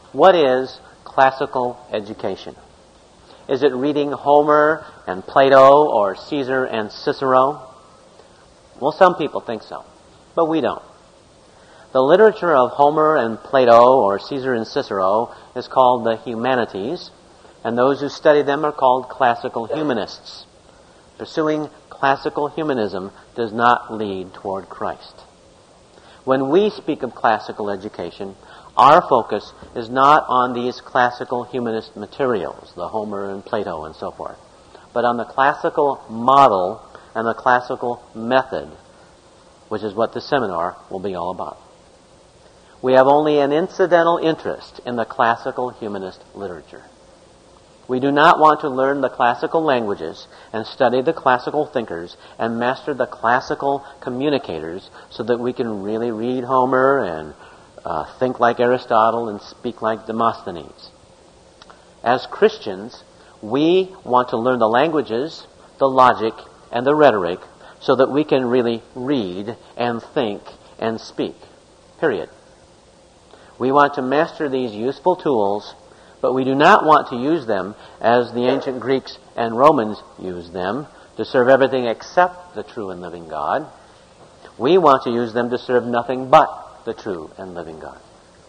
What is classical education? Is it reading Homer and Plato or Caesar and Cicero? Well, some people think so, but we don't. The literature of Homer and Plato or Caesar and Cicero is called the humanities, and those who study them are called classical humanists. Pursuing classical humanism does not lead toward Christ. When we speak of classical education, our focus is not on these classical humanist materials, the Homer and Plato and so forth, but on the classical model and the classical method, which is what the seminar will be all about. We have only an incidental interest in the classical humanist literature. We do not want to learn the classical languages and study the classical thinkers and master the classical communicators so that we can really read Homer and think like Aristotle and speak like Demosthenes. As Christians, we want to learn the languages, the logic, and the rhetoric so that we can really read and think and speak. Period. We want to master these useful tools, but we do not want to use them as the ancient Greeks and Romans used them, to serve everything except the true and living God. We want to use them to serve nothing but the true and living God.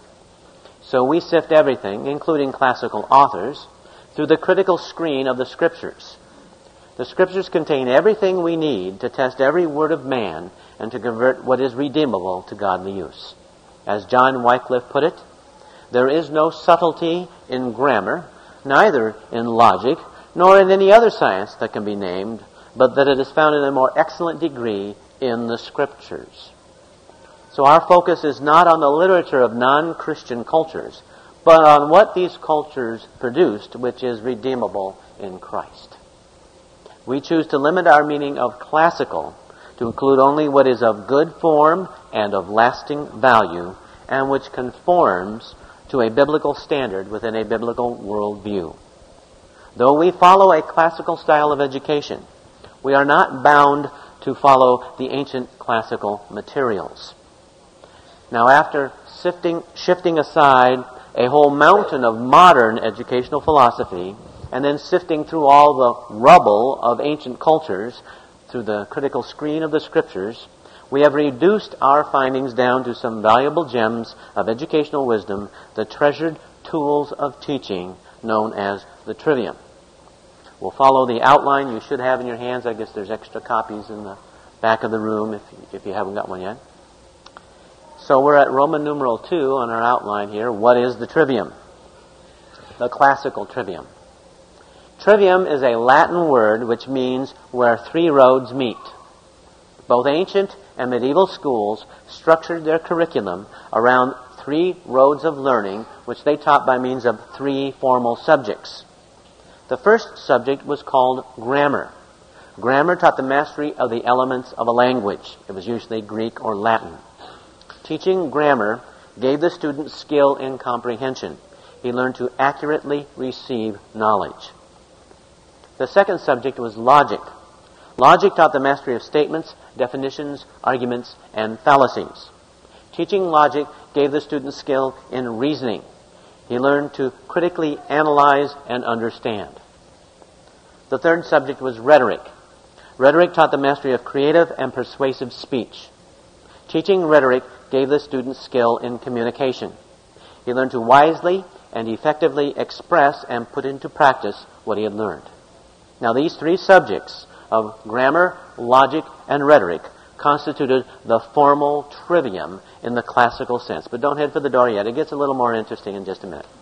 So we sift everything, including classical authors, through the critical screen of the Scriptures. The Scriptures contain everything we need to test every word of man and to convert what is redeemable to godly use. As John Wycliffe put it, there is no subtlety in grammar, neither in logic, nor in any other science that can be named, but that it is found in a more excellent degree in the Scriptures. So our focus is not on the literature of non-Christian cultures, but on what these cultures produced, which is redeemable in Christ. We choose to limit our meaning of classical to include only what is of good form and of lasting value, and which conforms to a biblical standard within a biblical worldview. Though we follow a classical style of education, we are not bound to follow the ancient classical materials. Now, after shifting aside a whole mountain of modern educational philosophy, and then sifting through all the rubble of ancient cultures through the critical screen of the Scriptures, we have reduced our findings down to some valuable gems of educational wisdom, the treasured tools of teaching known as the Trivium. We'll follow the outline you should have in your hands. I guess there's extra copies in the back of the room if you haven't got one yet. So we're at Roman numeral 2 on our outline here. What is the Trivium? The classical Trivium. Trivium is a Latin word which means where three roads meet. Both ancient and medieval schools structured their curriculum around three roads of learning, which they taught by means of three formal subjects. The first subject was called grammar. Grammar taught the mastery of the elements of a language. It was usually Greek or Latin. Teaching grammar gave the student skill in comprehension. He learned to accurately receive knowledge. The second subject was logic. Logic taught the mastery of statements, definitions, arguments, and fallacies. Teaching logic gave the student skill in reasoning. He learned to critically analyze and understand. The third subject was rhetoric. Rhetoric taught the mastery of creative and persuasive speech. Teaching rhetoric gave the student skill in communication. He learned to wisely and effectively express and put into practice what he had learned. Now, these three subjects of grammar, logic, and rhetoric constituted the formal trivium in the classical sense. But don't head for the door yet. It gets a little more interesting in just a minute.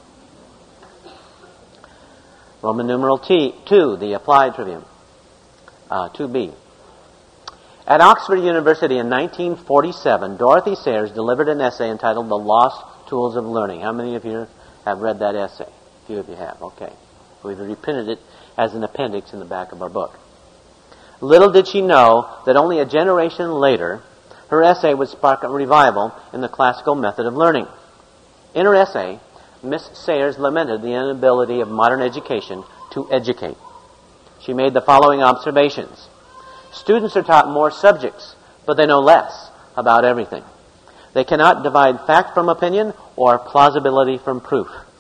Roman numeral 2, the applied trivium. 2b. At Oxford University in 1947, Dorothy Sayers delivered an essay entitled The Lost Tools of Learning. How many of you have read that essay? A few of you have. Okay. We've reprinted it as an appendix in the back of our book. Little did she know that only a generation later, her essay would spark a revival in the classical method of learning. In her essay, Miss Sayers lamented the inability of modern education to educate. She made the following observations. Students are taught more subjects, but they know less about everything. They cannot divide fact from opinion or plausibility from proof.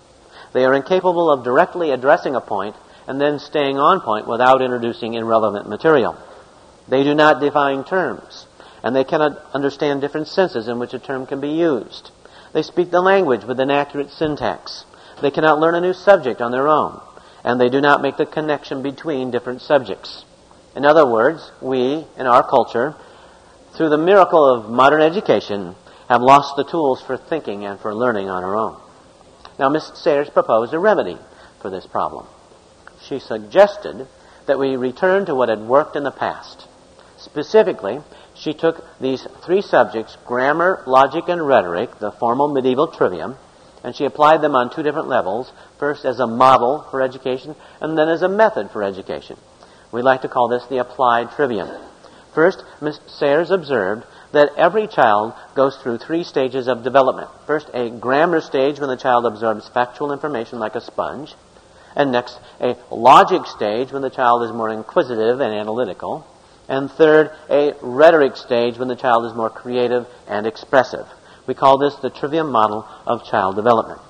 They are incapable of directly addressing a point and then staying on point without introducing irrelevant material. They do not define terms, and they cannot understand different senses in which a term can be used. They speak the language with an accurate syntax. They cannot learn a new subject on their own, and they do not make the connection between different subjects. In other words, we, in our culture, through the miracle of modern education, have lost the tools for thinking and for learning on our own. Now, Miss Sayers proposed a remedy for this problem. She suggested that we return to what had worked in the past. Specifically, she took these three subjects, grammar, logic, and rhetoric, the formal medieval trivium, and she applied them on two different levels, first as a model for education, and then as a method for education. We like to call this the applied trivium. First, Miss Sayers observed that every child goes through three stages of development. First, a grammar stage when the child absorbs factual information like a sponge. And next, a logic stage when the child is more inquisitive and analytical. And third, a rhetoric stage when the child is more creative and expressive. We call this the trivium model of child development.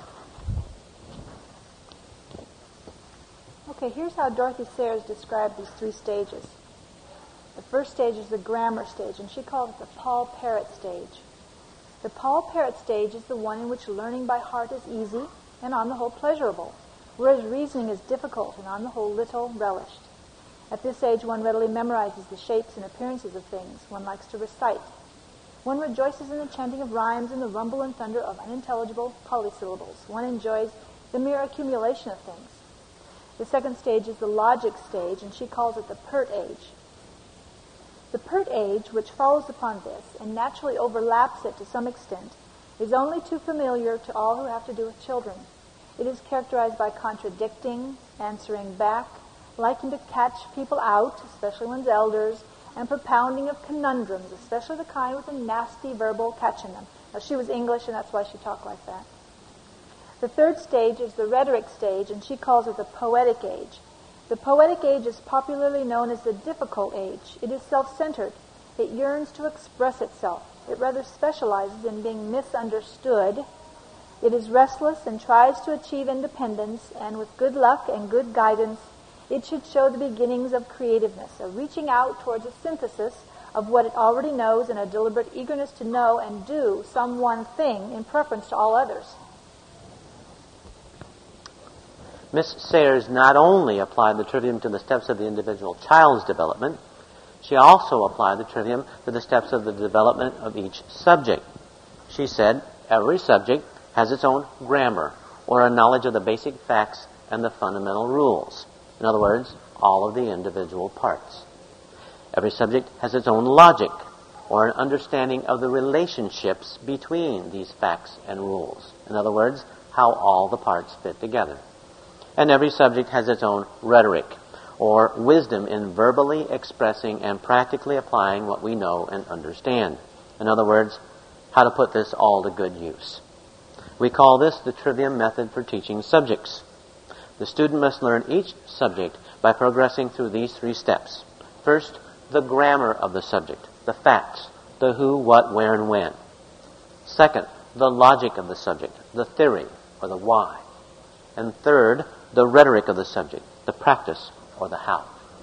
Okay, here's how Dorothy Sayers described these three stages. The first stage is the grammar stage, and she called it the Paul Parrott stage. The Paul Parrott stage is the one in which learning by heart is easy and on the whole pleasurable, whereas reasoning is difficult and on the whole little relished. At this age, one readily memorizes the shapes and appearances of things. One likes to recite. One rejoices in the chanting of rhymes and the rumble and thunder of unintelligible polysyllables. One enjoys the mere accumulation of things. The second stage is the logic stage, and she calls it the pert age. The pert age, which follows upon this and naturally overlaps it to some extent, is only too familiar to all who have to do with children. It is characterized by contradicting, answering back, liking to catch people out, especially one's elders, and propounding of conundrums, especially the kind with a nasty verbal catch in them. Now, she was English, and that's why she talked like that. The third stage is the rhetoric stage, and she calls it the poetic age. The poetic age is popularly known as the difficult age. It is self-centered. It yearns to express itself. It rather specializes in being misunderstood. It is restless and tries to achieve independence, and with good luck and good guidance, it should show the beginnings of creativeness, a reaching out towards a synthesis of what it already knows and a deliberate eagerness to know and do some one thing in preference to all others. Miss Sayers not only applied the trivium to the steps of the individual child's development, she also applied the trivium to the steps of the development of each subject. She said every subject has its own grammar, or a knowledge of the basic facts and the fundamental rules. In other words, all of the individual parts. Every subject has its own logic, or an understanding of the relationships between these facts and rules. In other words, how all the parts fit together. And every subject has its own rhetoric, or wisdom in verbally expressing and practically applying what we know and understand. In other words, how to put this all to good use. We call this the trivium method for teaching subjects. The student must learn each subject by progressing through these three steps. First, the grammar of the subject, the facts, the who, what, where, and when. Second, the logic of the subject, the theory, or the why. And third, the rhetoric of the subject, the practice, or the how.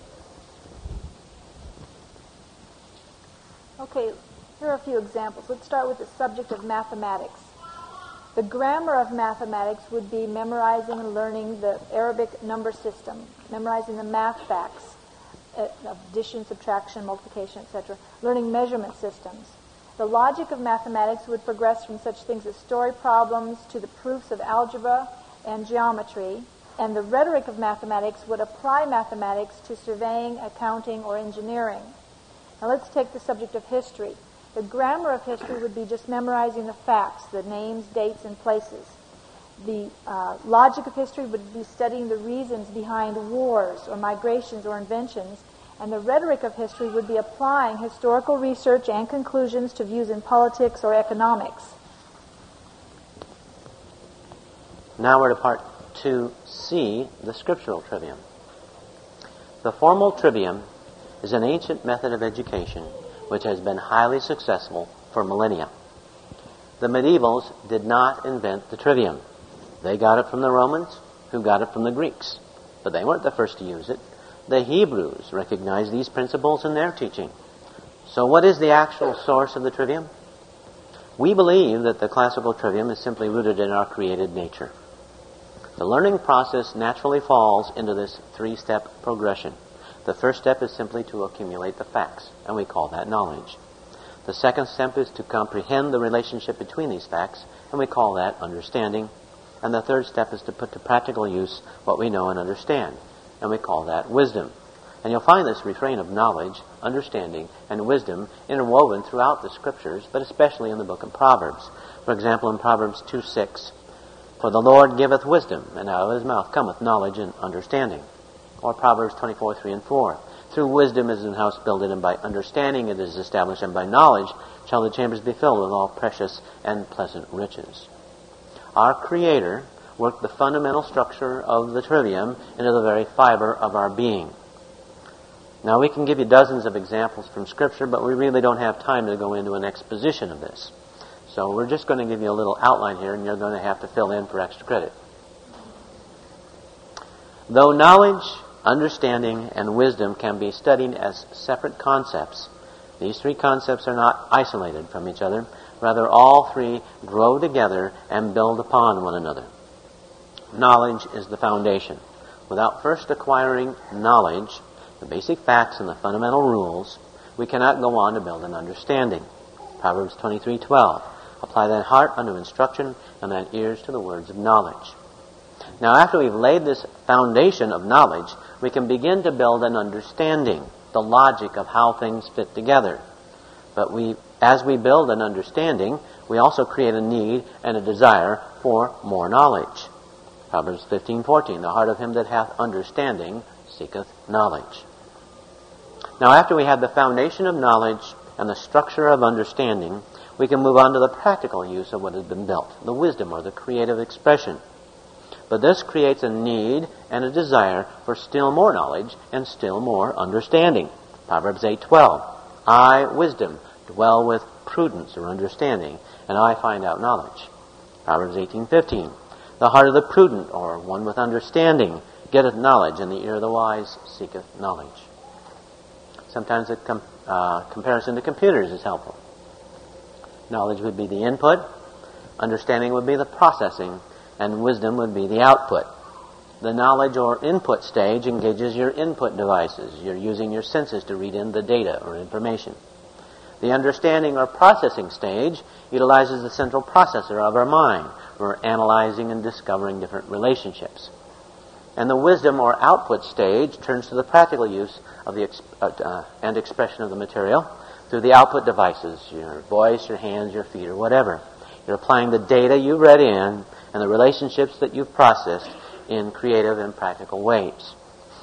Okay, here are a few examples. Let's start with the subject of mathematics. The grammar of mathematics would be memorizing and learning the Arabic number system, memorizing the math facts, of addition, subtraction, multiplication, etc., learning measurement systems. The logic of mathematics would progress from such things as story problems to the proofs of algebra and geometry, and the rhetoric of mathematics would apply mathematics to surveying, accounting, or engineering. Now let's take the subject of history. The grammar of history would be just memorizing the facts, the names, dates, and places. The logic of history would be studying the reasons behind wars or migrations or inventions, and the rhetoric of history would be applying historical research and conclusions to views in politics or economics. Now we're to part 2C, the scriptural trivium. The formal trivium is an ancient method of education which has been highly successful for millennia. The medievals did not invent the trivium. They got it from the Romans, who got it from the Greeks. But they weren't the first to use it. The Hebrews recognized these principles in their teaching. So what is the actual source of the trivium? We believe that the classical trivium is simply rooted in our created nature. The learning process naturally falls into this three-step progression. The first step is simply to accumulate the facts, and we call that knowledge. The second step is to comprehend the relationship between these facts, and we call that understanding. And the third step is to put to practical use what we know and understand, and we call that wisdom. And you'll find this refrain of knowledge, understanding, and wisdom interwoven throughout the Scriptures, but especially in the book of Proverbs. For example, in Proverbs 2:6, "For the Lord giveth wisdom, and out of his mouth cometh knowledge and understanding." Or Proverbs 24:3 and 4, "Through wisdom is an house builded, and by understanding it is established, and by knowledge shall the chambers be filled with all precious and pleasant riches." Our Creator worked the fundamental structure of the trivium into the very fiber of our being. Now, we can give you dozens of examples from Scripture, but we really don't have time to go into an exposition of this. So we're just going to give you a little outline here, and you're going to have to fill in for extra credit. Though knowledge, understanding, and wisdom can be studied as separate concepts, these three concepts are not isolated from each other. Rather, all three grow together and build upon one another. Knowledge is the foundation. Without first acquiring knowledge, the basic facts and the fundamental rules, we cannot go on to build an understanding. Proverbs 23:12, "Apply thine heart unto instruction, and thine ears to the words of knowledge." Now, after we've laid this foundation of knowledge, we can begin to build an understanding, the logic of how things fit together. But as we build an understanding, we also create a need and a desire for more knowledge. Proverbs 15:14, "The heart of him that hath understanding seeketh knowledge." Now, after we have the foundation of knowledge and the structure of understanding, we can move on to the practical use of what has been built, the wisdom or the creative expression. But this creates a need and a desire for still more knowledge and still more understanding. Proverbs 8:12, "I, wisdom, dwell with prudence or understanding, and I find out knowledge." Proverbs 18:15, "The heart of the prudent, or one with understanding, getteth knowledge, and the ear of the wise seeketh knowledge." Sometimes a comparison to computers is helpful. Knowledge would be the input, understanding would be the processing, and wisdom would be the output. The knowledge or input stage engages your input devices. You're using your senses to read in the data or information. The understanding or processing stage utilizes the central processor of our mind. We're analyzing and discovering different relationships. And the wisdom or output stage turns to the practical use of the and expression of the material through the output devices, your voice, your hands, your feet, or whatever. You're applying the data you read in and the relationships that you've processed in creative and practical ways.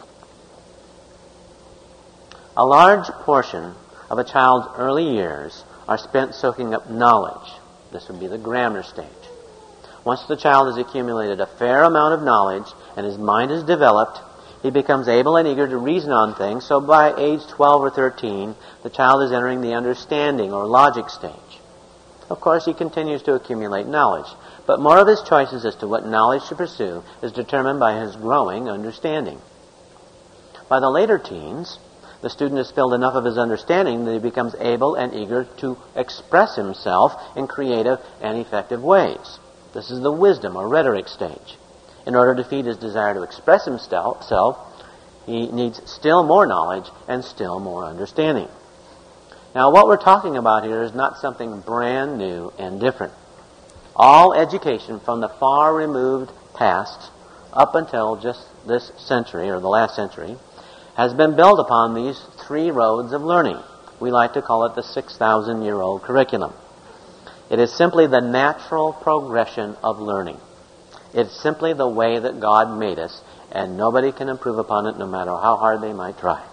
A large portion of a child's early years are spent soaking up knowledge. This would be the grammar stage. Once the child has accumulated a fair amount of knowledge and his mind is developed, he becomes able and eager to reason on things, so by age 12 or 13, the child is entering the understanding or logic stage. Of course, he continues to accumulate knowledge, but more of his choices as to what knowledge to pursue is determined by his growing understanding. By the later teens, the student has filled enough of his understanding that he becomes able and eager to express himself in creative and effective ways. This is the wisdom or rhetoric stage. In order to feed his desire to express himself, he needs still more knowledge and still more understanding. Now, what we're talking about here is not something brand new and different. All education from the far removed past up until just this century, or the last century, has been built upon these three roads of learning. We like to call it the 6,000-year-old curriculum. It is simply the natural progression of learning. It's simply the way that God made us, and nobody can improve upon it no matter how hard they might try.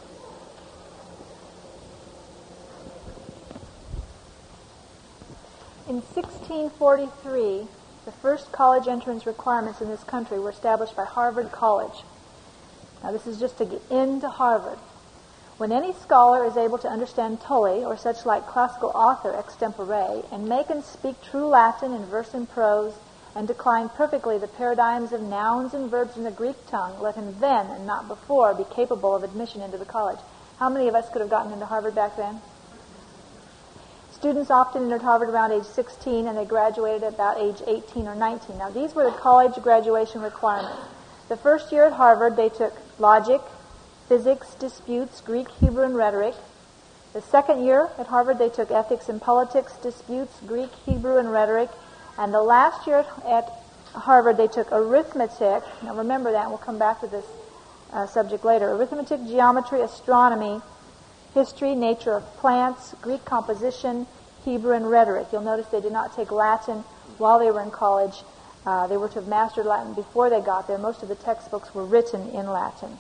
In 1643, the first college entrance requirements in this country were established by Harvard College. Now, this is just to get into Harvard. When any scholar is able to understand Tully or such like classical author extempore, and make and speak true Latin in verse and prose, and decline perfectly the paradigms of nouns and verbs in the Greek tongue, let him then, and not before, be capable of admission into the college. How many of us could have gotten into Harvard back then? Students often entered Harvard around age 16, and they graduated at about age 18 or 19. Now, these were the college graduation requirements. The first year at Harvard, they took logic, physics, disputes, Greek, Hebrew, and rhetoric. The second year at Harvard, they took ethics and politics, disputes, Greek, Hebrew, and rhetoric. And the last year at Harvard, they took arithmetic. Now remember that, and we'll come back to this subject later. Arithmetic, geometry, astronomy, history, nature of plants, Greek composition, Hebrew, and rhetoric. You'll notice they did not take Latin while they were in college. They were to have mastered Latin before they got there. Most of the textbooks were written in Latin.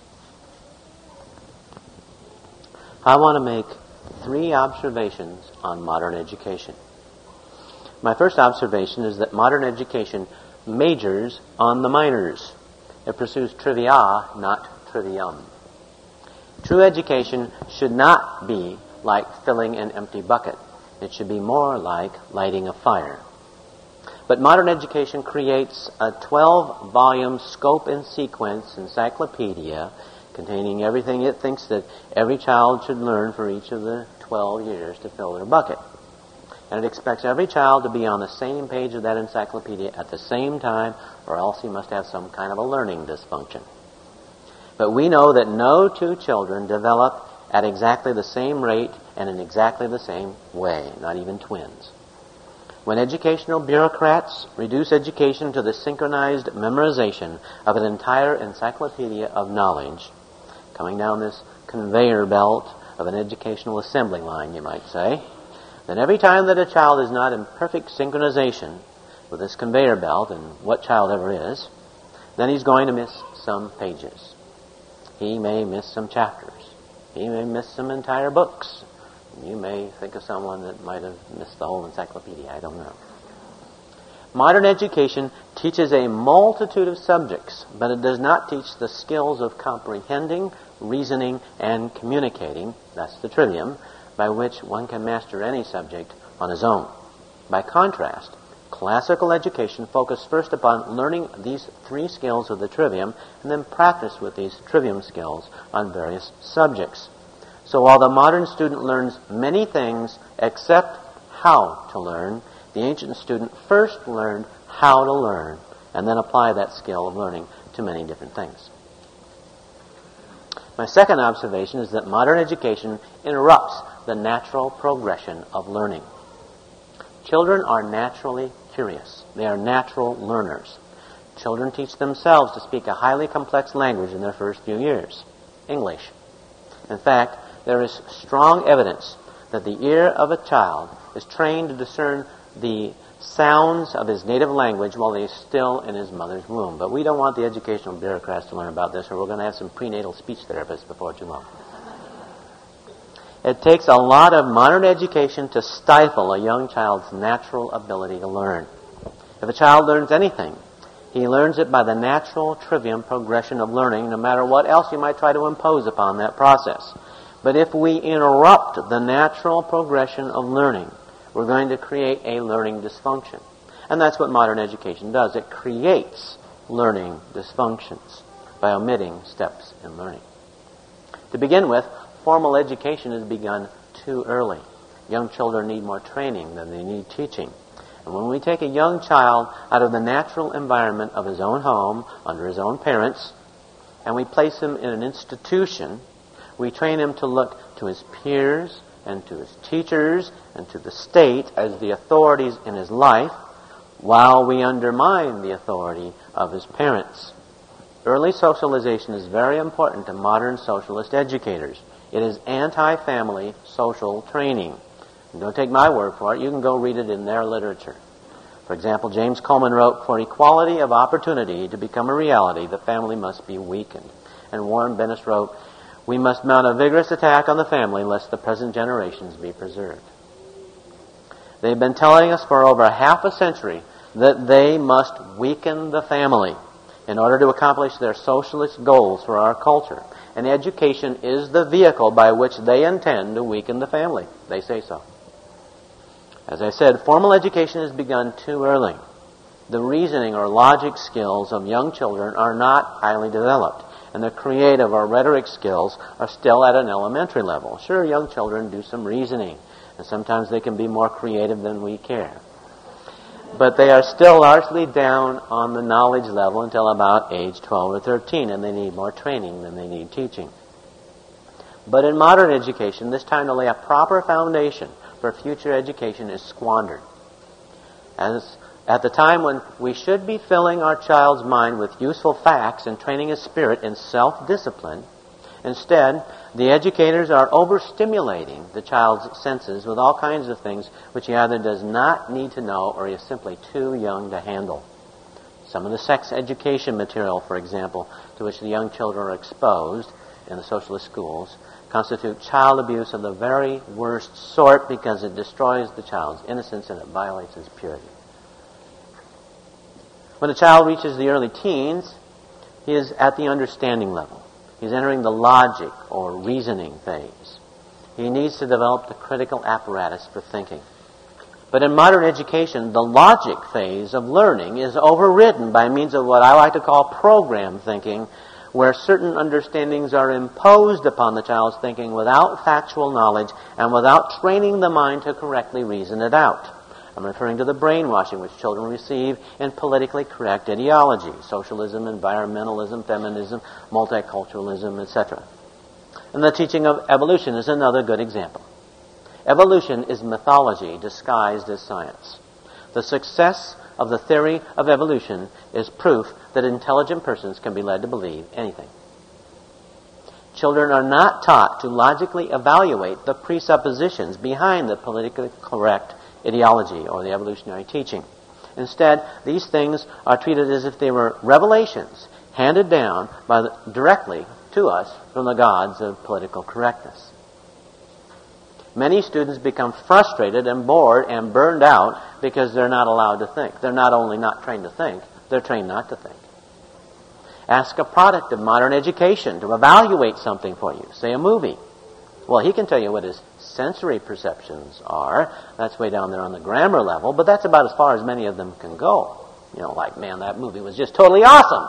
I want to make 3 observations on modern education. My first observation is that modern education majors on the minors. It pursues trivia, not trivium. True education should not be like filling an empty bucket. It should be more like lighting a fire. But modern education creates a 12-volume scope and sequence encyclopedia containing everything it thinks that every child should learn for each of the 12 years to fill their bucket. And it expects every child to be on the same page of that encyclopedia at the same time, or else he must have some kind of a learning dysfunction. But we know that no 2 children develop at exactly the same rate and in exactly the same way, not even twins. When educational bureaucrats reduce education to the synchronized memorization of an entire encyclopedia of knowledge, coming down this conveyor belt of an educational assembly line, you might say, then every time that a child is not in perfect synchronization with this conveyor belt, and what child ever is, then he's going to miss some pages. He may miss some chapters. He may miss some entire books. You may think of someone that might have missed the whole encyclopedia. I don't know. Modern education teaches a multitude of subjects, but it does not teach the skills of comprehending, reasoning, and communicating, that's the trivium, by which one can master any subject on his own. By contrast, classical education focused first upon learning these 3 skills of the trivium and then practice with these trivium skills on various subjects. So while the modern student learns many things except how to learn, the ancient student first learned how to learn and then apply that skill of learning to many different things. My second observation is that modern education interrupts the natural progression of learning. Children are naturally curious. They are natural learners. Children teach themselves to speak a highly complex language in their first few years, English. In fact, there is strong evidence that the ear of a child is trained to discern the sounds of his native language while he is still in his mother's womb. But we don't want the educational bureaucrats to learn about this, or we're going to have some prenatal speech therapists before too long. It takes a lot of modern education to stifle a young child's natural ability to learn. If a child learns anything, he learns it by the natural trivium progression of learning, no matter what else you might try to impose upon that process. But if we interrupt the natural progression of learning, we're going to create a learning dysfunction. And that's what modern education does. It creates learning dysfunctions by omitting steps in learning. To begin with, formal education is begun too early. Young children need more training than they need teaching. And when we take a young child out of the natural environment of his own home, under his own parents, and we place him in an institution, we train him to look to his peers and to his teachers and to the state as the authorities in his life, while we undermine the authority of his parents. Early socialization is very important to modern socialist educators. It is anti-family social training. And don't take my word for it. You can go read it in their literature. For example, James Coleman wrote, "For equality of opportunity to become a reality, the family must be weakened." And Warren Bennis wrote, "We must mount a vigorous attack on the family lest the present generations be preserved." They've been telling us for over half a century that they must weaken the family in order to accomplish their socialist goals for our culture. And education is the vehicle by which they intend to weaken the family. They say so. As I said, formal education has begun too early. The reasoning or logic skills of young children are not highly developed, and the creative or rhetoric skills are still at an elementary level. Sure, young children do some reasoning, and sometimes they can be more creative than we care. But they are still largely down on the knowledge level until about age 12 or 13, and they need more training than they need teaching. But in modern education, this time to lay a proper foundation for future education is squandered. As at the time when we should be filling our child's mind with useful facts and training his spirit in self-discipline, instead, the educators are overstimulating the child's senses with all kinds of things which he either does not need to know or he is simply too young to handle. Some of the sex education material, for example, to which the young children are exposed in the socialist schools, constitute child abuse of the very worst sort because it destroys the child's innocence and it violates his purity. When a child reaches the early teens, he is at the understanding level. He's entering the logic or reasoning phase. He needs to develop the critical apparatus for thinking. But in modern education, the logic phase of learning is overridden by means of what I like to call program thinking, where certain understandings are imposed upon the child's thinking without factual knowledge and without training the mind to correctly reason it out. I'm referring to the brainwashing which children receive in politically correct ideology, socialism, environmentalism, feminism, multiculturalism, etc. And the teaching of evolution is another good example. Evolution is mythology disguised as science. The success of the theory of evolution is proof that intelligent persons can be led to believe anything. Children are not taught to logically evaluate the presuppositions behind the politically correct ideology or the evolutionary teaching. Instead, these things are treated as if they were revelations handed down directly to us from the gods of political correctness. Many students become frustrated and bored and burned out because they're not allowed to think. They're not only not trained to think, they're trained not to think. Ask a product of modern education to evaluate something for you, say a movie. Well, he can tell you what his sensory perceptions are. That's way down there on the grammar level, but that's about as far as many of them can go. You know, like, man, that movie was just totally awesome.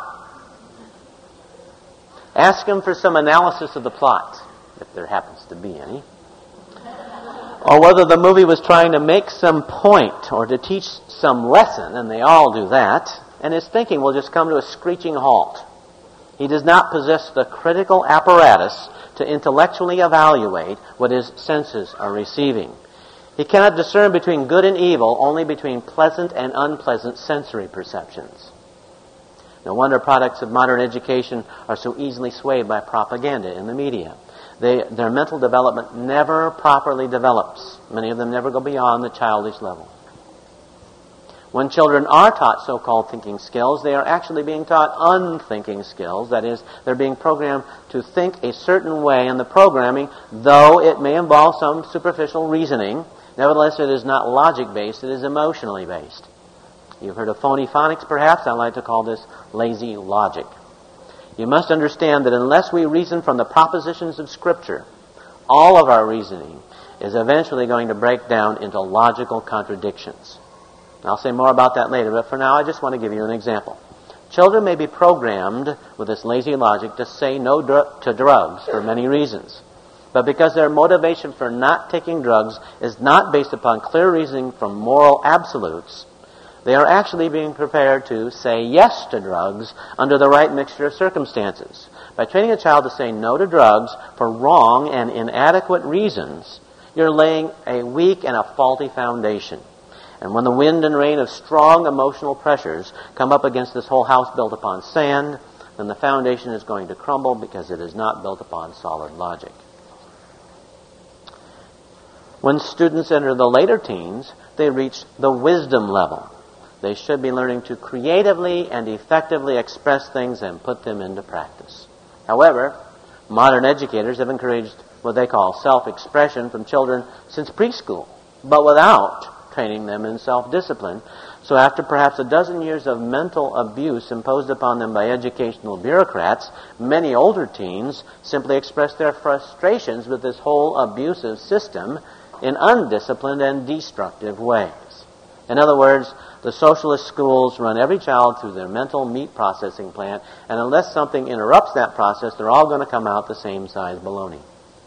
Ask him for some analysis of the plot, if there happens to be any. Or whether the movie was trying to make some point or to teach some lesson, and they all do that, and his thinking will just come to a screeching halt. He does not possess the critical apparatus to intellectually evaluate what his senses are receiving. He cannot discern between good and evil, only between pleasant and unpleasant sensory perceptions. No wonder products of modern education are so easily swayed by propaganda in the media. Their mental development never properly develops. Many of them never go beyond the childish level. When children are taught so-called thinking skills, they are actually being taught unthinking skills. That is, they're being programmed to think a certain way, and the programming, though it may involve some superficial reasoning, nevertheless it is not logic-based, it is emotionally based. You've heard of phony phonics, perhaps. I like to call this lazy logic. You must understand that unless we reason from the propositions of Scripture, all of our reasoning is eventually going to break down into logical contradictions. I'll say more about that later, but for now I just want to give you an example. Children may be programmed with this lazy logic to say no to drugs for many reasons. But because their motivation for not taking drugs is not based upon clear reasoning from moral absolutes, they are actually being prepared to say yes to drugs under the right mixture of circumstances. By training a child to say no to drugs for wrong and inadequate reasons, you're laying a weak and a faulty foundation. And when the wind and rain of strong emotional pressures come up against this whole house built upon sand, then the foundation is going to crumble because it is not built upon solid logic. When students enter the later teens, they reach the wisdom level. They should be learning to creatively and effectively express things and put them into practice. However, modern educators have encouraged what they call self-expression from children since preschool, but without training them in self-discipline. So after perhaps a dozen years of mental abuse imposed upon them by educational bureaucrats, many older teens simply express their frustrations with this whole abusive system in undisciplined and destructive ways. In other words, The socialist schools run every child through their mental meat processing plant, and unless something interrupts that process, they're all going to come out the same size baloney.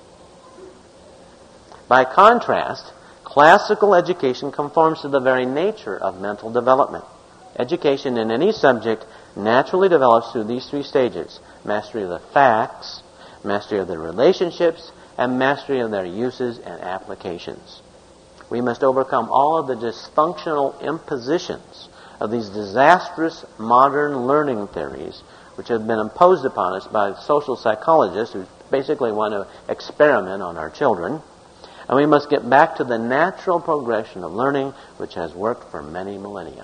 By contrast, classical education conforms to the very nature of mental development. Education in any subject naturally develops through these three stages: mastery of the facts, mastery of the relationships, and mastery of their uses and applications. We must overcome all of the dysfunctional impositions of these disastrous modern learning theories which have been imposed upon us by social psychologists who basically want to experiment on our children. And we must get back to the natural progression of learning which has worked for many millennia.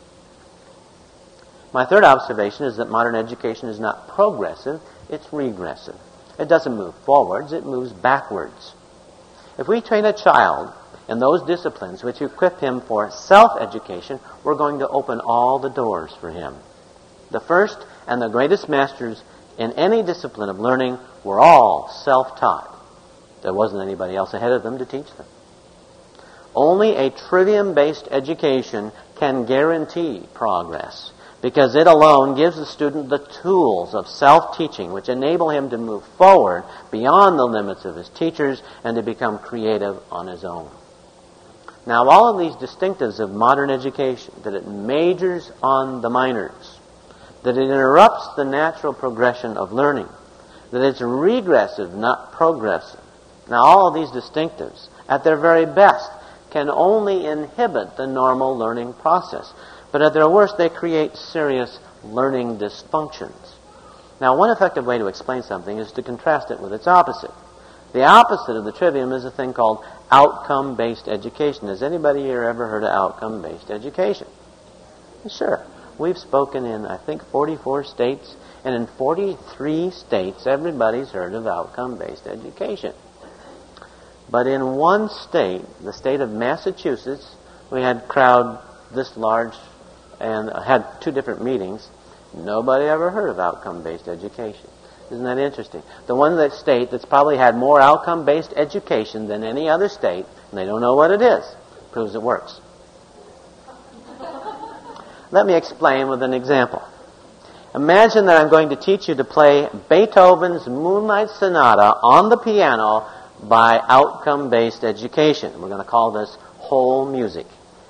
My third observation is that modern education is not progressive, it's regressive. It doesn't move forwards, it moves backwards. If we train a child in those disciplines which equip him for self-education, we're going to open all the doors for him. The first and the greatest masters in any discipline of learning were all self-taught. There wasn't anybody else ahead of them to teach them. Only a trivium-based education can guarantee progress, because it alone gives the student the tools of self-teaching which enable him to move forward beyond the limits of his teachers and to become creative on his own. Now, all of these distinctives of modern education, that it majors on the minors, that it interrupts the natural progression of learning, that it's regressive, not progressive. Now, all of these distinctives, at their very best, can only inhibit the normal learning process. But at their worst, they create serious learning dysfunctions. Now, one effective way to explain something is to contrast it with its opposite. The opposite of the trivium is a thing called outcome-based education. Has anybody here ever heard of outcome-based education? Sure. We've spoken in, I think, 44 states, and in 43 states, everybody's heard of outcome-based education. But in one state, the state of Massachusetts, we had a crowd this large and had 2 different meetings. Nobody ever heard of outcome-based education. Isn't that interesting? The one state that's probably had more outcome-based education than any other state, and they don't know what it is, proves it works. Let me explain with an example. Imagine that I'm going to teach you to play Beethoven's Moonlight Sonata on the piano by outcome-based education. We're going to call this whole music.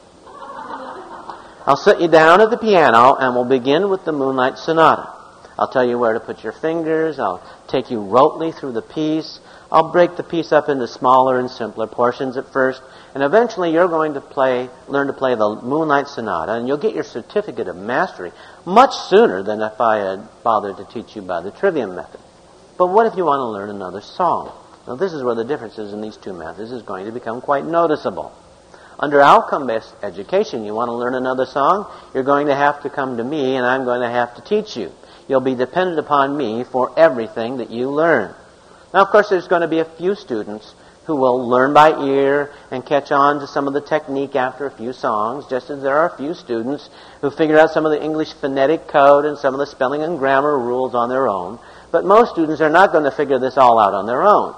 I'll sit you down at the piano and we'll begin with the Moonlight Sonata. I'll tell you where to put your fingers. I'll take you rotely through the piece. I'll break the piece up into smaller and simpler portions at first, and eventually you're going to learn to play the Moonlight Sonata, and you'll get your certificate of mastery much sooner than if I had bothered to teach you by the trivium method. But what if you want to learn another song? Now, this is where the differences in these two methods is going to become quite noticeable. Under outcome-based education, you want to learn another song, you're going to have to come to me, and I'm going to have to teach you. You'll be dependent upon me for everything that you learn. Now, of course, there's going to be a few students who will learn by ear and catch on to some of the technique after a few songs, just as there are a few students who figure out some of the English phonetic code and some of the spelling and grammar rules on their own. But most students are not going to figure this all out on their own.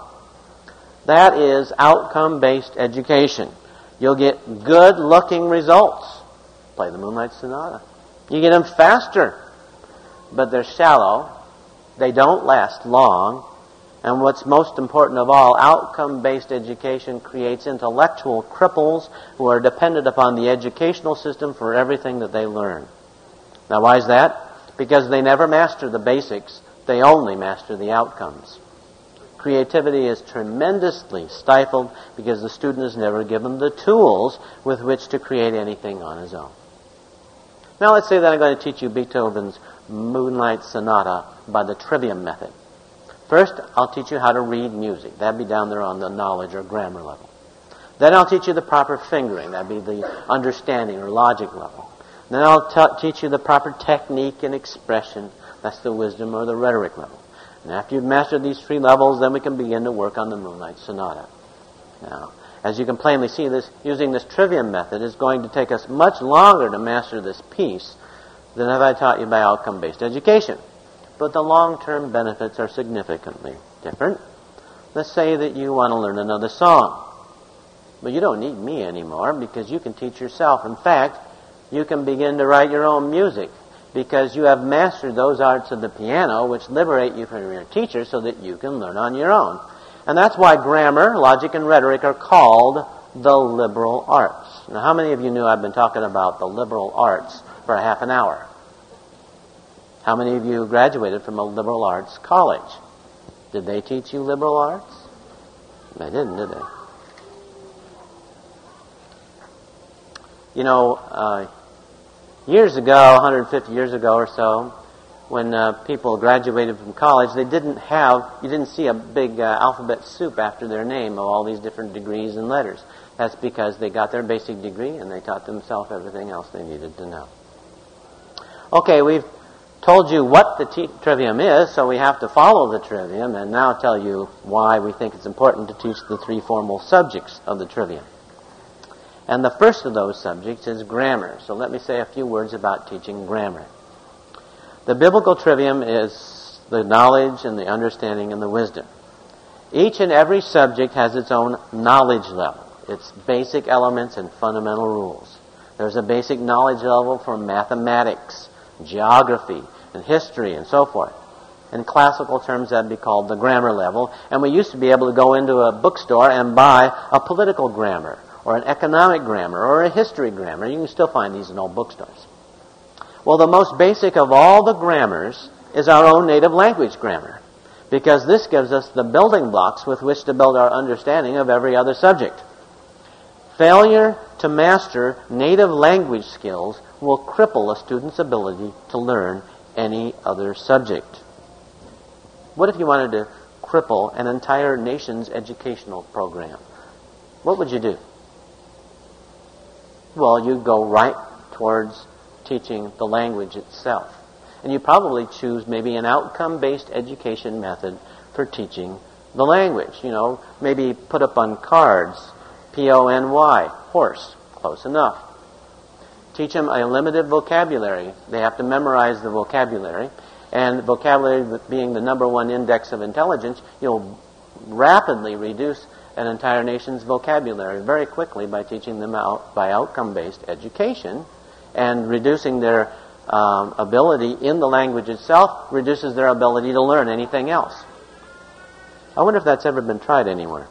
That is outcome-based education. You'll get good-looking results. Play the Moonlight Sonata. You get them faster, but they're shallow. They don't last long. And what's most important of all, outcome-based education creates intellectual cripples who are dependent upon the educational system for everything that they learn. Now, why is that? Because they never master the basics. They only master the outcomes. Creativity is tremendously stifled because the student is never given the tools with which to create anything on his own. Now let's say that I'm going to teach you Beethoven's Moonlight Sonata by the trivium method. First, I'll teach you how to read music. That'd be down there on the knowledge or grammar level. Then I'll teach you the proper fingering. That'd be the understanding or logic level. Then I'll teach you the proper technique and expression. That's the wisdom or the rhetoric level. And after you've mastered these 3 levels, then we can begin to work on the Moonlight Sonata. Now, as you can plainly see, using this trivium method is going to take us much longer to master this piece than if I taught you by outcome-based education. But the long-term benefits are significantly different. Let's say that you want to learn another song. Well, you don't need me anymore because you can teach yourself. In fact, You can begin to write your own music because you have mastered those arts of the piano which liberate you from your teacher so that you can learn on your own. And that's why grammar, logic, and rhetoric are called the liberal arts. Now, how many of you knew I've been talking about the liberal arts for a half an hour? How many of you graduated from a liberal arts college? Did they teach you liberal arts? They didn't, did they? You know, years ago, 150 years ago or so, when people graduated from college, you didn't see a big alphabet soup after their name of all these different degrees and letters. That's because they got their basic degree and they taught themselves everything else they needed to know. Okay, we've told you what the trivium is, so we have to follow the trivium and now tell you why we think it's important to teach the three formal subjects of the trivium. And the first of those subjects is grammar. So let me say a few words about teaching grammar. The biblical trivium is the knowledge and the understanding and the wisdom. Each and every subject has its own knowledge level, its basic elements and fundamental rules. There's a basic knowledge level for mathematics, geography, and history, and so forth. In classical terms, that'd be called the grammar level. And we used to be able to go into a bookstore and buy a political grammar, or an economic grammar, or a history grammar. You can still find these in old bookstores. Well, the most basic of all the grammars is our own native language grammar, because this gives us the building blocks with which to build our understanding of every other subject. Failure to master native language skills will cripple a student's ability to learn any other subject. What if you wanted to cripple an entire nation's educational program? What would you do? Well, you'd go right towards teaching the language itself. And you probably choose maybe an outcome-based education method for teaching the language. You know, maybe put up on cards, P-O-N-Y, horse, close enough. Teach them a limited vocabulary. They have to memorize the vocabulary. And vocabulary being the number one index of intelligence, you'll rapidly reduce an entire nation's vocabulary very quickly by teaching them out by outcome-based education, and reducing their ability in the language itself reduces their ability to learn anything else. I wonder if that's ever been tried anywhere.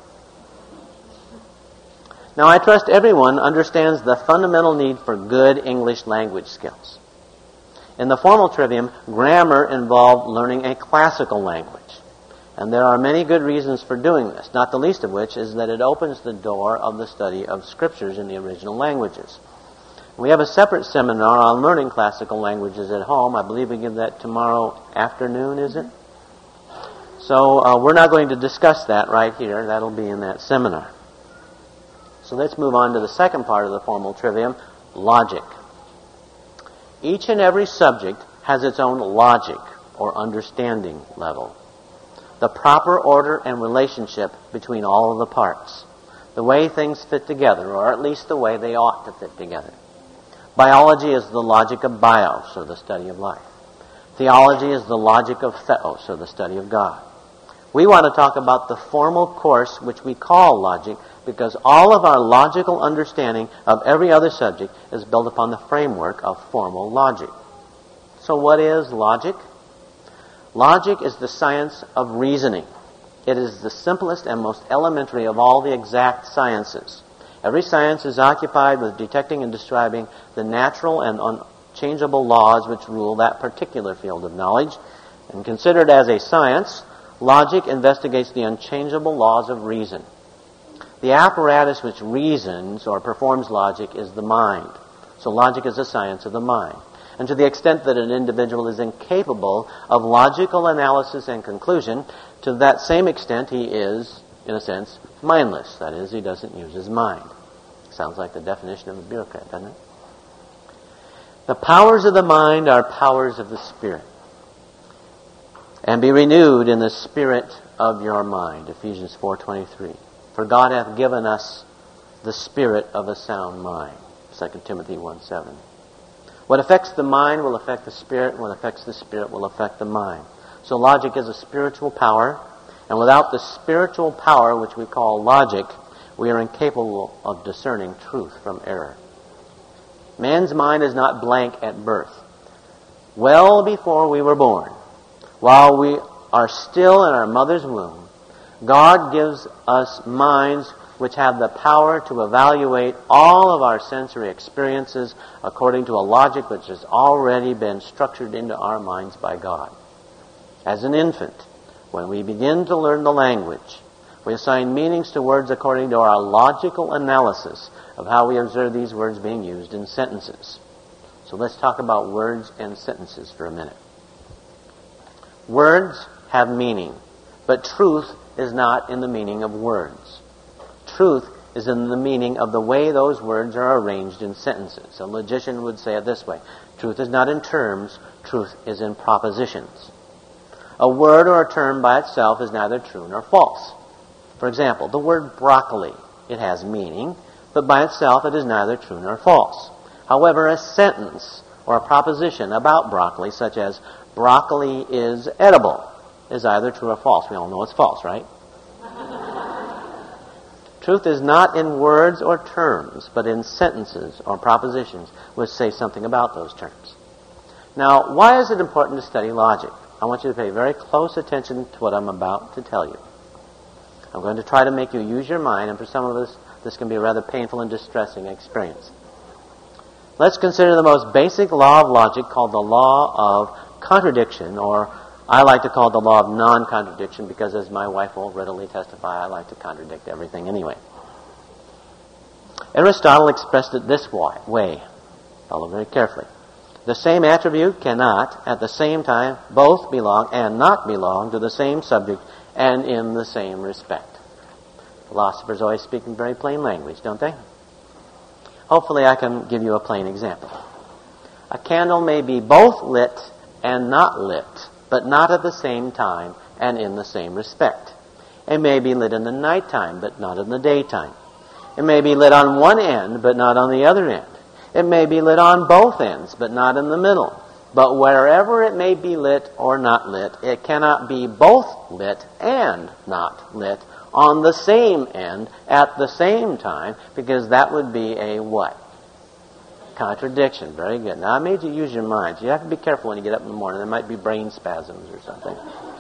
Now, I trust everyone understands the fundamental need for good English language skills. In the formal trivium, grammar involved learning a classical language. And there are many good reasons for doing this, not the least of which is that it opens the door of the study of scriptures in the original languages. We have a separate seminar on learning classical languages at home. I believe we give that tomorrow afternoon, is it? So we're not going to discuss that right here. That'll be in that seminar. So let's move on to the second part of the formal trivium, logic. Each and every subject has its own logic or understanding level. The proper order and relationship between all of the parts. The way things fit together, or at least the way they ought to fit together. Biology is the logic of bios, or the study of life. Theology is the logic of theos, or the study of God. We want to talk about the formal course which we call logic, because all of our logical understanding of every other subject is built upon the framework of formal logic. So what is logic? Logic is the science of reasoning. It is the simplest and most elementary of all the exact sciences. Every science is occupied with detecting and describing the natural and unchangeable laws which rule that particular field of knowledge. And considered as a science, logic investigates the unchangeable laws of reason. The apparatus which reasons or performs logic is the mind. So logic is a science of the mind. And to the extent that an individual is incapable of logical analysis and conclusion, to that same extent he is, in a sense, mindless. That is, he doesn't use his mind. Sounds like the definition of a bureaucrat, doesn't it? The powers of the mind are powers of the Spirit. And be renewed in the spirit of your mind. Ephesians 4:23. For God hath given us the spirit of a sound mind. 2 Timothy 1:7. What affects the mind will affect the spirit, and what affects the spirit will affect the mind. So logic is a spiritual power, and without the spiritual power, which we call logic, we are incapable of discerning truth from error. Man's mind is not blank at birth. Well before we were born, while we are still in our mother's womb, God gives us minds which have the power to evaluate all of our sensory experiences according to a logic which has already been structured into our minds by God. As an infant, when we begin to learn the language, we assign meanings to words according to our logical analysis of how we observe these words being used in sentences. So let's talk about words and sentences for a minute. Words have meaning, but truth is not in the meaning of words. Truth is in the meaning of the way those words are arranged in sentences. A logician would say it this way: truth is not in terms, truth is in propositions. A word or a term by itself is neither true nor false. For example, the word broccoli, it has meaning, but by itself it is neither true nor false. However, a sentence or a proposition about broccoli, such as broccoli is edible, is either true or false. We all know it's false, right? Truth is not in words or terms, but in sentences or propositions which say something about those terms. Now, why is it important to study logic? I want you to pay very close attention to what I'm about to tell you. I'm going to try to make you use your mind, and for some of us, this can be a rather painful and distressing experience. Let's consider the most basic law of logic called the law of contradiction, or I like to call it the law of non-contradiction because, as my wife will readily testify, I like to contradict everything anyway. Aristotle expressed it this way. Follow very carefully. The same attribute cannot, at the same time, both belong and not belong to the same subject and in the same respect. Philosophers always speak in very plain language, don't they? Hopefully I can give you a plain example. A candle may be both lit and not lit, but not at the same time and in the same respect. It may be lit in the nighttime, but not in the daytime. It may be lit on one end, but not on the other end. It may be lit on both ends, but not in the middle. But wherever it may be lit or not lit, it cannot be both lit and not lit on the same end at the same time, because that would be a what? Contradiction. Very good. Now, I made you use your minds. You have to be careful when you get up in the morning. There might be brain spasms or something.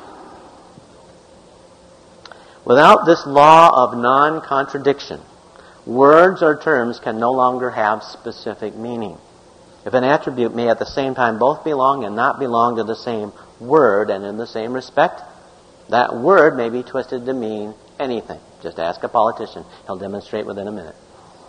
Without this law of non-contradiction, words or terms can no longer have specific meaning. If an attribute may at the same time both belong and not belong to the same word and in the same respect, that word may be twisted to mean anything. Just ask a politician. He'll demonstrate within a minute.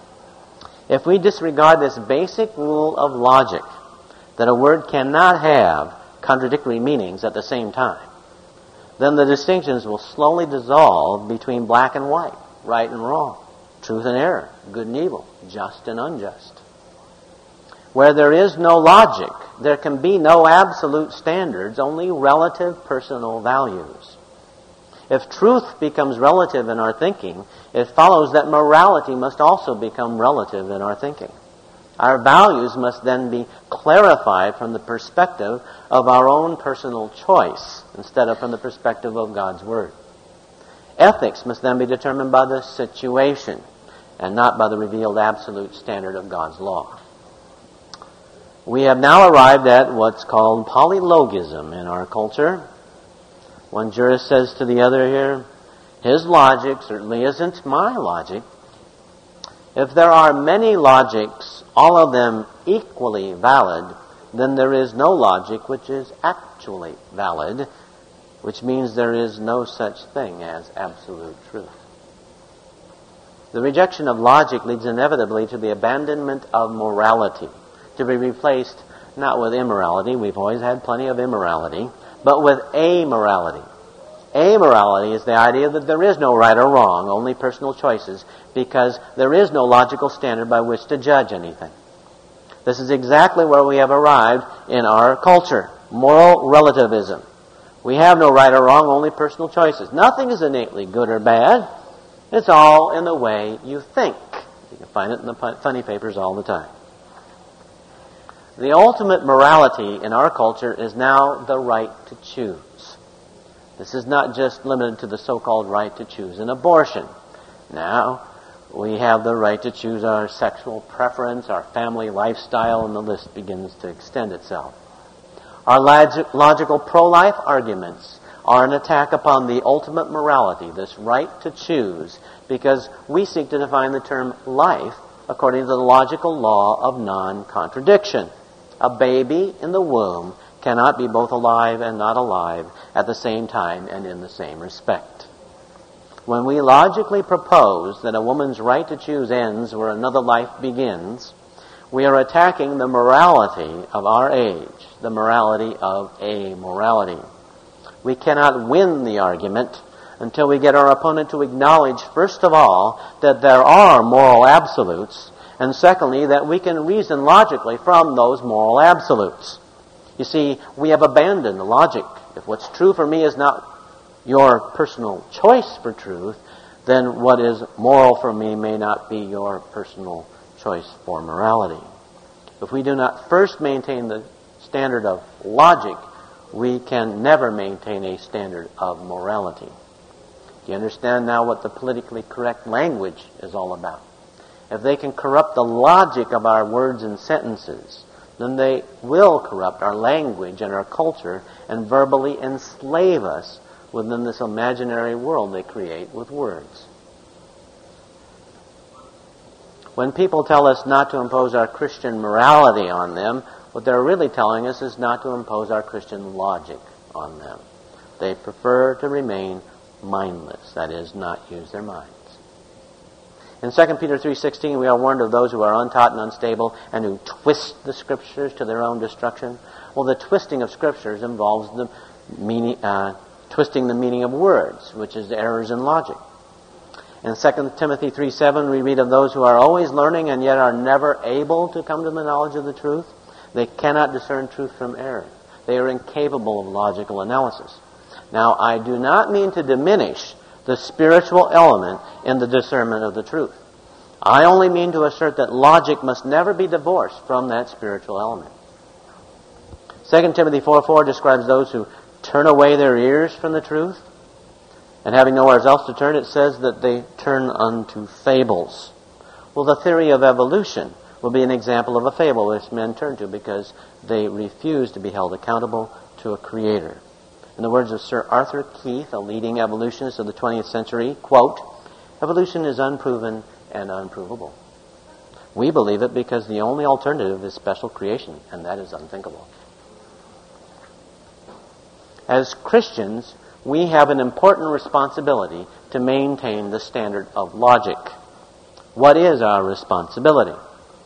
If we disregard this basic rule of logic, that a word cannot have contradictory meanings at the same time, then the distinctions will slowly dissolve between black and white, right and wrong, truth and error, good and evil, just and unjust. Where there is no logic, there can be no absolute standards, only relative personal values. If truth becomes relative in our thinking, it follows that morality must also become relative in our thinking. Our values must then be clarified from the perspective of our own personal choice instead of from the perspective of God's Word. Ethics must then be determined by the situation and not by the revealed absolute standard of God's law. We have now arrived at what's called polylogism in our culture. One jurist says to the other here, his logic certainly isn't my logic. If there are many logics, all of them equally valid, then there is no logic which is actually valid, which means there is no such thing as absolute truth. The rejection of logic leads inevitably to the abandonment of morality, to be replaced not with immorality, we've always had plenty of immorality, but with amorality. Amorality is the idea that there is no right or wrong, only personal choices, because there is no logical standard by which to judge anything. This is exactly where we have arrived in our culture, moral relativism. We have no right or wrong, only personal choices. Nothing is innately good or bad. It's all in the way you think. You can find it in the funny papers all the time. The ultimate morality in our culture is now the right to choose. This is not just limited to the so-called right to choose an abortion. Now, We have the right to choose our sexual preference, our family lifestyle, and the list begins to extend itself. Our logical pro-life arguments are an attack upon the ultimate morality, this right to choose, because we seek to define the term life according to the logical law of non-contradiction. A baby in the womb cannot be both alive and not alive at the same time and in the same respect. When we logically propose that a woman's right to choose ends where another life begins, we are attacking the morality of our age, the morality of amorality. We cannot win the argument until we get our opponent to acknowledge, first of all, that there are moral absolutes, and secondly, that we can reason logically from those moral absolutes. You see, we have abandoned logic. If what's true for me is not your personal choice for truth, then what is moral for me may not be your personal choice for morality. If we do not first maintain the standard of logic, we can never maintain a standard of morality. Do you understand now what the politically correct language is all about? If they can corrupt the logic of our words and sentences, then they will corrupt our language and our culture and verbally enslave us within this imaginary world they create with words. When people tell us not to impose our Christian morality on them, what they're really telling us is not to impose our Christian logic on them. They prefer to remain mindless, that is, not use their minds. In 2 Peter 3:16, we are warned of those who are untaught and unstable and who twist the Scriptures to their own destruction. Well, the twisting of Scriptures involves the meaning, twisting the meaning of words, which is errors in logic. In 2 Timothy 3:7, we read of those who are always learning and yet are never able to come to the knowledge of the truth. They cannot discern truth from error. They are incapable of logical analysis. Now, I do not mean to diminish the spiritual element in the discernment of the truth. I only mean to assert that logic must never be divorced from that spiritual element. 2 Timothy 4:4 describes those who turn away their ears from the truth, and having nowhere else to turn, it says that they turn unto fables. Well, the theory of evolution will be an example of a fable which men turn to because they refuse to be held accountable to a creator. In the words of Sir Arthur Keith, a leading evolutionist of the 20th century, quote, "Evolution is unproven and unprovable. We believe it because the only alternative is special creation, and that is unthinkable." As Christians, we have an important responsibility to maintain the standard of logic. What is our responsibility?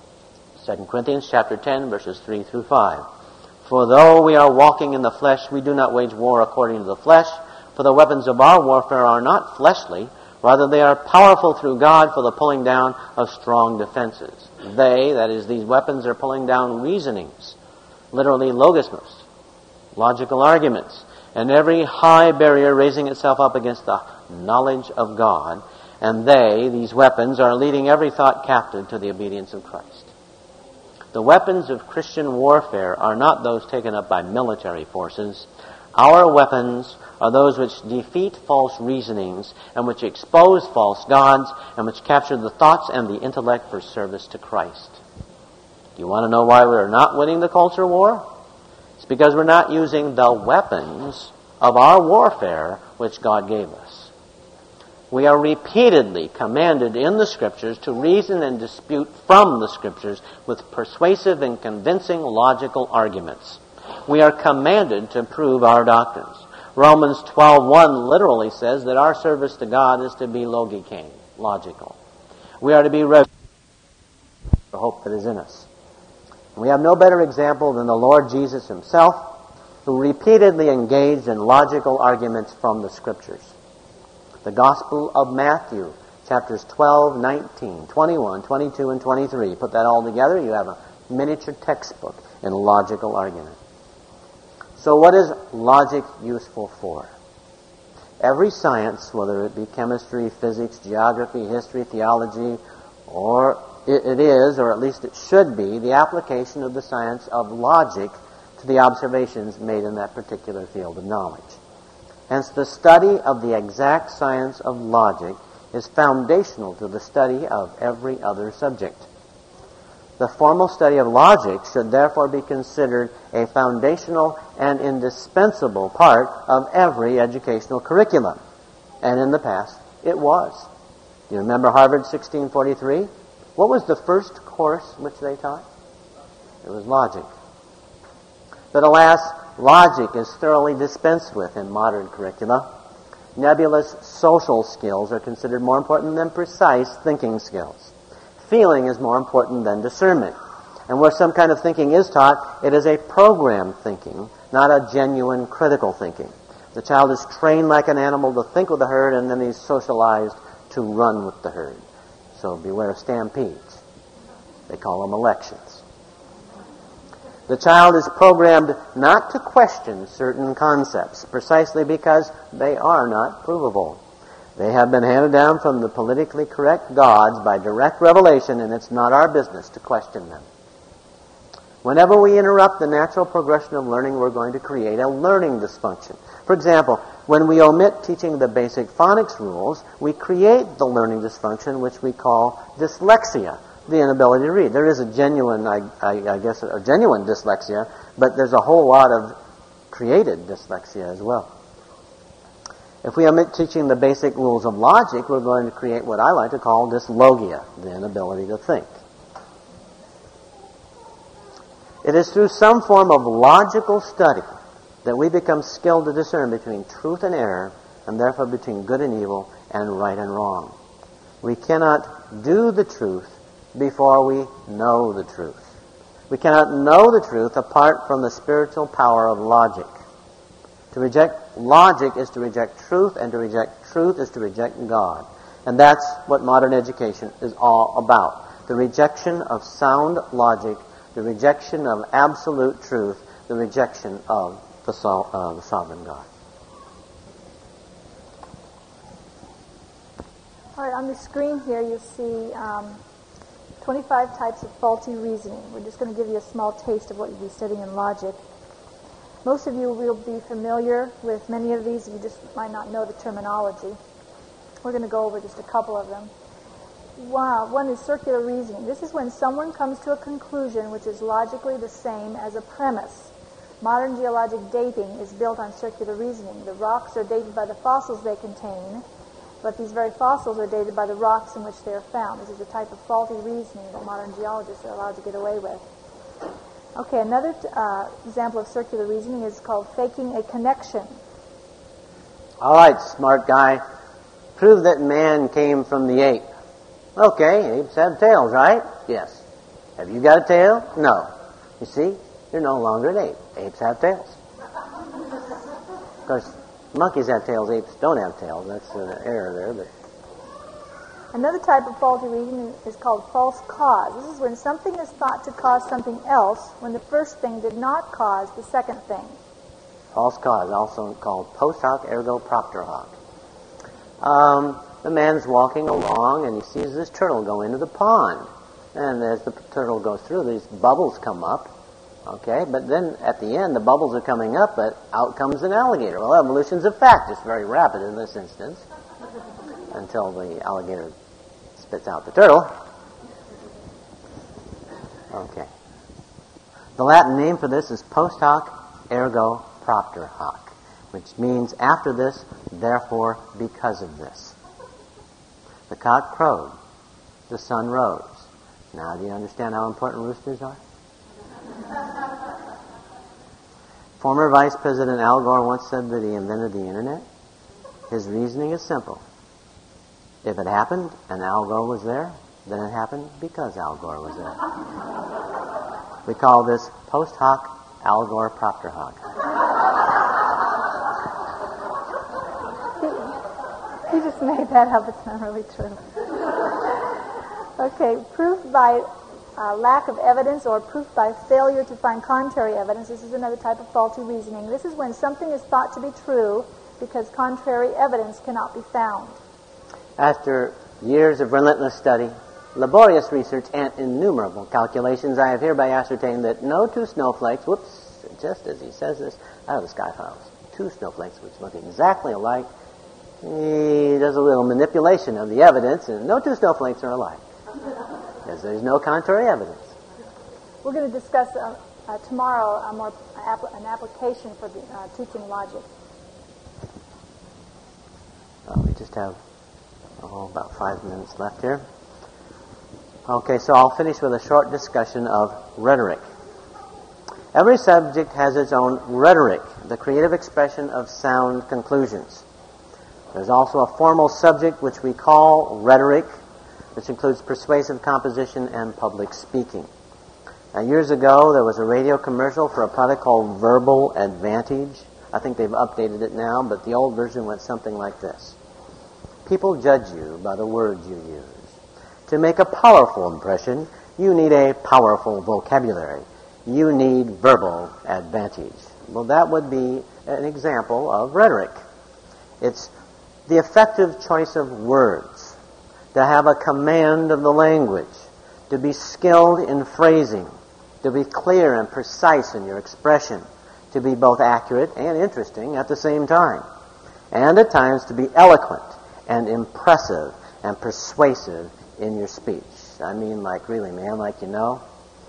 2 Corinthians chapter 10, verses 3 through 5. "For though we are walking in the flesh, we do not wage war according to the flesh, for the weapons of our warfare are not fleshly, rather they are powerful through God for the pulling down of strong defenses." They, that is, these weapons, are pulling down reasonings, literally logismos, logical arguments, and every high barrier raising itself up against the knowledge of God, and they, these weapons, are leading every thought captive to the obedience of Christ. The weapons of Christian warfare are not those taken up by military forces. Our weapons are those which defeat false reasonings and which expose false gods and which capture the thoughts and the intellect for service to Christ. Do you want to know why we're not winning the culture war? It's because we're not using the weapons of our warfare which God gave us. We are repeatedly commanded in the Scriptures to reason and dispute from the Scriptures with persuasive and convincing logical arguments. We are commanded to prove our doctrines. Romans 12:1 literally says that our service to God is to be logikane, logical. We are to be ready for the hope that is in us. We have no better example than the Lord Jesus himself, who repeatedly engaged in logical arguments from the Scriptures. The Gospel of Matthew, chapters 12, 19, 21, 22, and 23. Put that all together, you have a miniature textbook in logical argument. So what is logic useful for? Every science, whether it be chemistry, physics, geography, history, theology, or it is, or at least it should be, the application of the science of logic to the observations made in that particular field of knowledge. Hence, the study of the exact science of logic is foundational to the study of every other subject. The formal study of logic should therefore be considered a foundational and indispensable part of every educational curriculum. And in the past, it was. Do you remember Harvard 1643? What was the first course which they taught? It was logic. But alas, logic is thoroughly dispensed with in modern curricula. Nebulous social skills are considered more important than precise thinking skills. Feeling is more important than discernment. And where some kind of thinking is taught, it is a programmed thinking, not a genuine critical thinking. The child is trained like an animal to think with the herd, and then he's socialized to run with the herd. So beware of stampedes. They call them elections. The child is programmed not to question certain concepts, precisely because they are not provable. They have been handed down from the politically correct gods by direct revelation, and it's not our business to question them. Whenever we interrupt the natural progression of learning, we're going to create a learning dysfunction. For example, when we omit teaching the basic phonics rules, we create the learning dysfunction which we call dyslexia, the inability to read. There is a genuine, I guess, a genuine dyslexia, but there's a whole lot of created dyslexia as well. If we omit teaching the basic rules of logic, we're going to create what I like to call dyslogia, the inability to think. It is through some form of logical study that we become skilled to discern between truth and error, and therefore between good and evil and right and wrong. We cannot do the truth before we know the truth. We cannot know the truth apart from the spiritual power of logic. To reject logic is to reject truth, and to reject truth is to reject God. And that's what modern education is all about. The rejection of sound logic, the rejection of absolute truth, the rejection of the sovereign God. All right, on the screen here you see 25 types of faulty reasoning. We're just going to give you a small taste of what you'll be studying in logic. Most of you will be familiar with many of these. You just might not know the terminology. We're going to go over just a couple of them. One is circular reasoning. This is when someone comes to a conclusion which is logically the same as a premise. Modern geologic dating is built on circular reasoning. The rocks are dated by the fossils they contain, but these very fossils are dated by the rocks in which they are found. This is a type of faulty reasoning that modern geologists are allowed to get away with. Okay, another example of circular reasoning is called faking a connection. All right, smart guy. Prove that man came from the ape. Okay, apes have tails, right? Yes. Have you got a tail? No. You see, you're no longer an ape. Apes have tails. Of course, monkeys have tails, apes don't have tails. That's an error there, but... Another type of faulty reasoning is called false cause. This is when something is thought to cause something else when the first thing did not cause the second thing. False cause, also called post hoc ergo propter hoc. The man's walking along and he sees this turtle go into the pond. And as the turtle goes through, these bubbles come up. Okay, but then at the end, the bubbles are coming up, but out comes an alligator. Well, evolution's a fact. It's very rapid in this instance until the alligator spits out the turtle. Okay. The Latin name for this is post hoc ergo propter hoc, which means after this, therefore because of this. The cock crowed. The sun rose. Now do you understand how important roosters are? Former Vice President Al Gore once said that he invented the Internet. His reasoning is simple. If it happened and Al Gore was there, then it happened because Al Gore was there. We call this post hoc Al Gore propter hoc. He just made that up. It's not really true. Okay, proof by lack of evidence or proof by failure to find contrary evidence. This is another type of faulty reasoning. This is when something is thought to be true because contrary evidence cannot be found. After years of relentless study, laborious research, and innumerable calculations, I have hereby ascertained that no two snowflakes, just as he says this out of the sky files, two snowflakes which look exactly alike He does a little manipulation of the evidence, and no two snowflakes are alike, because there's no contrary evidence. We're going to discuss tomorrow an application for the, teaching logic. We just have about 5 minutes left here. Okay, so I'll finish with a short discussion of rhetoric. Every subject has its own rhetoric, the creative expression of sound conclusions. There's also a formal subject which we call rhetoric, which includes persuasive composition and public speaking. Now, years ago, there was a radio commercial for a product called Verbal Advantage. I think they've updated it now, but the old version went something like this. People judge you by the words you use. To make a powerful impression, you need a powerful vocabulary. You need verbal advantage. Well, that would be an example of rhetoric. It's the effective choice of words, to have a command of the language, to be skilled in phrasing, to be clear and precise in your expression, to be both accurate and interesting at the same time, and at times to be eloquent and impressive and persuasive in your speech. I mean, like, really, man, like you know.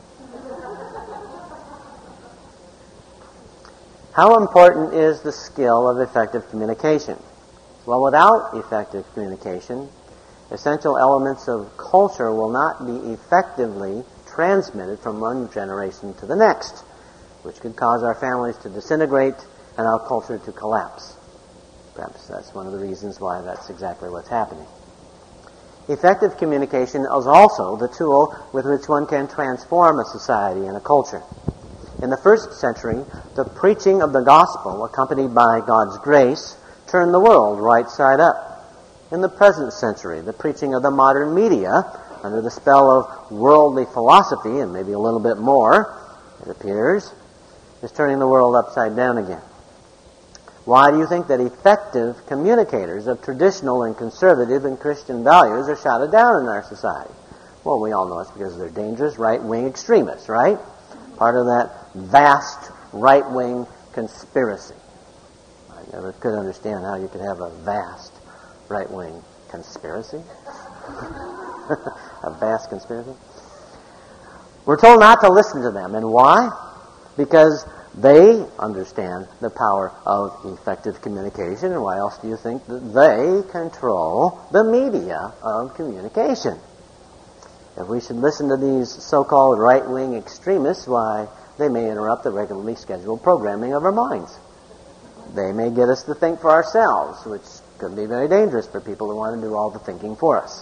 How important is the skill of effective communication? Well, without effective communication, essential elements of culture will not be effectively transmitted from one generation to the next, which could cause our families to disintegrate and our culture to collapse. Perhaps that's one of the reasons why that's exactly what's happening. Effective communication is also the tool with which one can transform a society and a culture. In the first century, the preaching of the gospel, accompanied by God's grace, turned the world right side up. In the present century, the preaching of the modern media, under the spell of worldly philosophy, and maybe a little bit more, it appears, is turning the world upside down again. Why do you think that effective communicators of traditional and conservative and Christian values are shouted down in our society? Well, we all know it's because they're dangerous right-wing extremists, right? Part of that vast right-wing conspiracy. I never could understand how you could have a vast right-wing conspiracy. A vast conspiracy. We're told not to listen to them. And why? Because they understand the power of effective communication. And why else do you think that they control the media of communication? If we should listen to these so-called right-wing extremists, why, they may interrupt the regularly scheduled programming of our minds. They may get us to think for ourselves, which could be very dangerous for people who want to do all the thinking for us.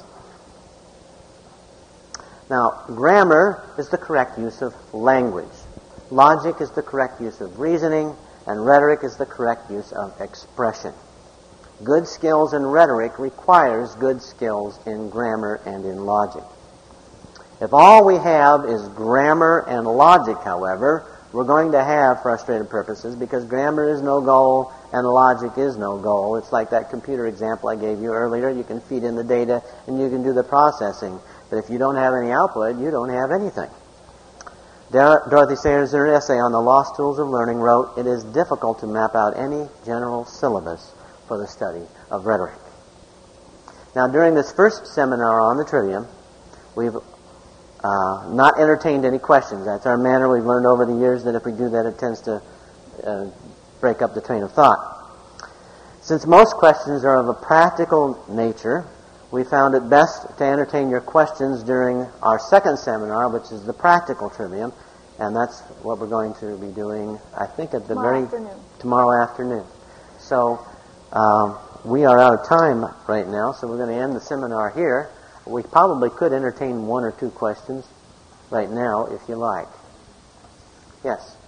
Now, grammar is the correct use of language. Logic is the correct use of reasoning, and rhetoric is the correct use of expression. Good skills in rhetoric requires good skills in grammar and in logic. If all we have is grammar and logic, however, we're going to have frustrated purposes because grammar is no goal and logic is no goal. It's like that computer example I gave you earlier. You can feed in the data and you can do the processing. But if you don't have any output, you don't have anything. Dorothy Sayers, in her essay on the lost tools of learning, wrote, "It is difficult to map out any general syllabus for the study of rhetoric." Now, during this first seminar on the Trivium, we've not entertained any questions. That's our manner. We've learned over the years that if we do that, it tends to break up the train of thought. Since most questions are of a practical nature, we found it best to entertain your questions during our second seminar, which is the practical Trivium, and that's what we're going to be doing, I think, at the tomorrow afternoon. So we are out of time right now, so we're going to end the seminar here. We probably could entertain one or two questions right now, if you like. Yes?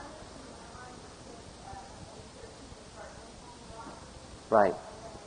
Right.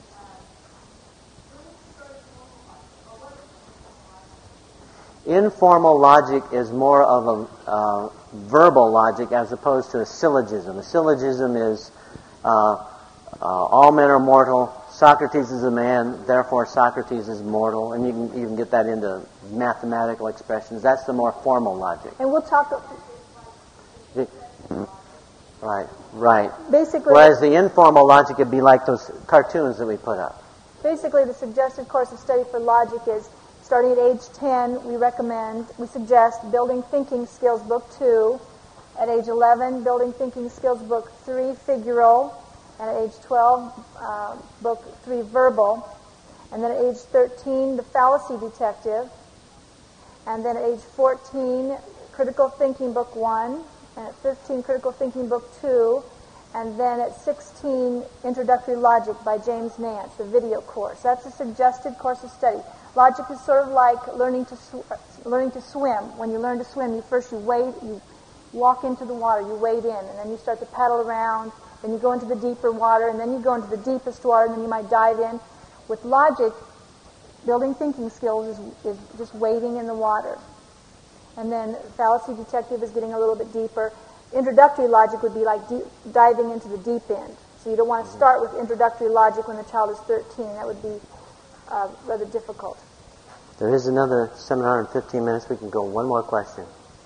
Informal logic is more of a verbal logic as opposed to a syllogism. A syllogism is all men are mortal, Socrates is a man, therefore Socrates is mortal, and you can even get that into mathematical expressions. That's the more formal logic. And we'll talk... Right. Basically, Whereas the informal logic would be like those cartoons that we put up. Basically, the suggested course of study for logic is starting at age 10, we suggest Building Thinking Skills Book 2. At age 11, Building Thinking Skills Book 3, Figural. And at age 12, Book 3, Verbal. And then at age 13, The Fallacy Detective. And then at age 14, Critical Thinking Book 1. And at 15, Critical Thinking Book 2. And then at 16, Introductory Logic by James Nance, the video course. That's a suggested course of study. Logic is sort of like learning to swim. When you learn to swim, you walk into the water, you wade in, and then you start to paddle around, then you go into the deeper water, and then you go into the deepest water, and then you might dive in. With logic, building thinking skills is just wading in the water. And then fallacy detective is getting a little bit deeper. Introductory logic would be like diving into the deep end. So you don't want to start with introductory logic when the child is 13. That would be rather difficult. There is another seminar in 15 minutes. We can go one more question.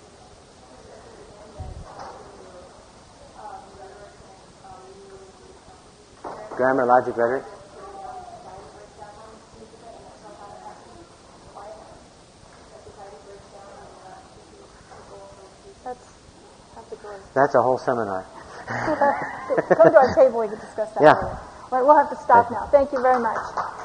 Grammar, logic, rhetoric. That's a whole seminar. Come to our table, we can discuss that later. All right, we'll have to stop now. Thank you very much.